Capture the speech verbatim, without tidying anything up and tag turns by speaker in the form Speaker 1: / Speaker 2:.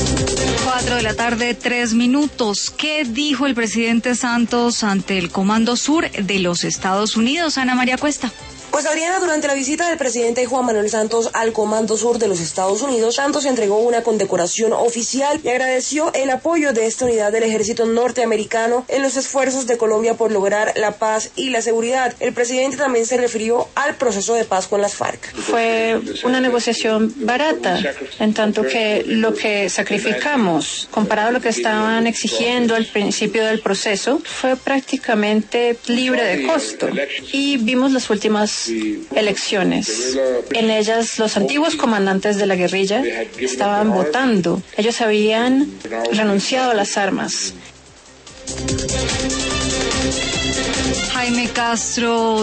Speaker 1: Cuatro de la tarde, tres minutos. ¿Qué dijo el presidente Santos ante el Comando Sur de los Estados Unidos? Ana María Cuesta.
Speaker 2: Pues Adriana, durante la visita del presidente Juan Manuel Santos al Comando Sur de los Estados Unidos, Santos entregó una condecoración oficial y agradeció el apoyo de esta unidad del ejército norteamericano en los esfuerzos de Colombia por lograr la paz y la seguridad. El presidente también se refirió al proceso de paz con las FARC.
Speaker 3: Fue una negociación barata, en tanto que lo que sacrificamos, comparado a lo que estaban exigiendo al principio del proceso, fue prácticamente libre de costo. Y vimos las últimas elecciones. En ellas los antiguos comandantes de la guerrilla estaban votando. Ellos habían renunciado a las armas.
Speaker 1: Jaime Castro